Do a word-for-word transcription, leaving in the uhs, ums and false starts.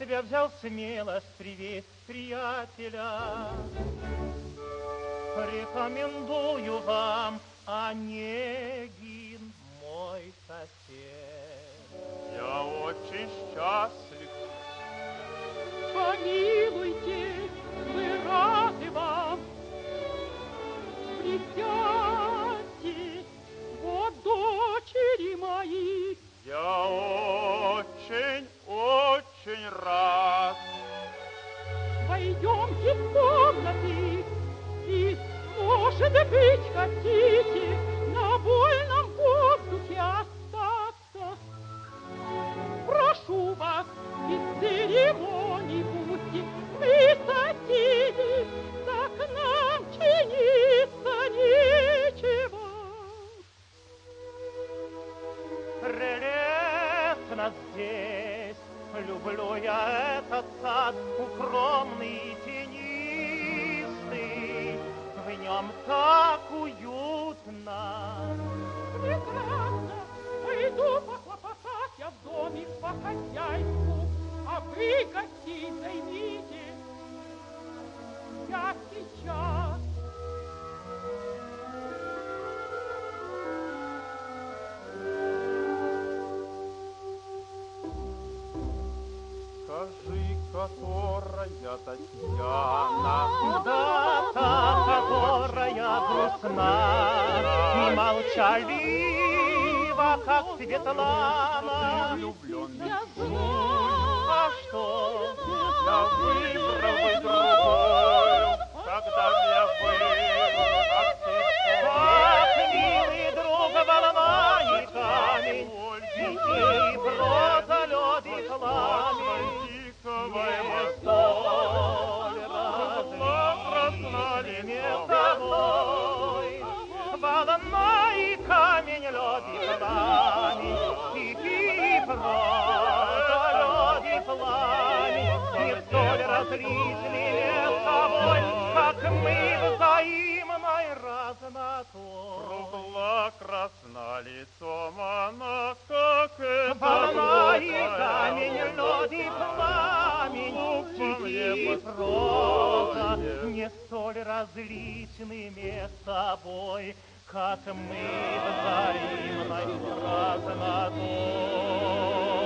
себя взял смелость привесть приятеля. Рекомендую вам Онегин, мой сосед. Я очень счастлив. Помилуйте, мы рады вам. Присядьте, вот дочери мои. Я очень, очень рад. Пойдемте в комнаты и, может быть, хотите на вольном воздухе остаться. Прошу вас, без церемоний будьте вы соседи, так нам чиниться нечего. Прелестно здесь, люблю я этот сад, укромный и тенистый, в нем так уютно. Прекрасно, пойду похлопотать я в доме по хозяйству, а вы гостей займите. Я сейчас. Скажи, которая Татьяна, Куда-то, которая грустна и молчалива, как Светлана. влюблен А что? я выбрал бы другую, когда мне было, как ты. Как милый друг, волна и камень, и проза, лед и пламень, не столь различны между собой. Волна и камень, лед и пламень, и проза, лед и пламень, не столь различны между собой, как мы взаимной разнотой. Кругла красна лицом она, как это Волна и розовая камень, лед и пламень, стихи и проза не столь различны между собой, как мы взаимной разнотой.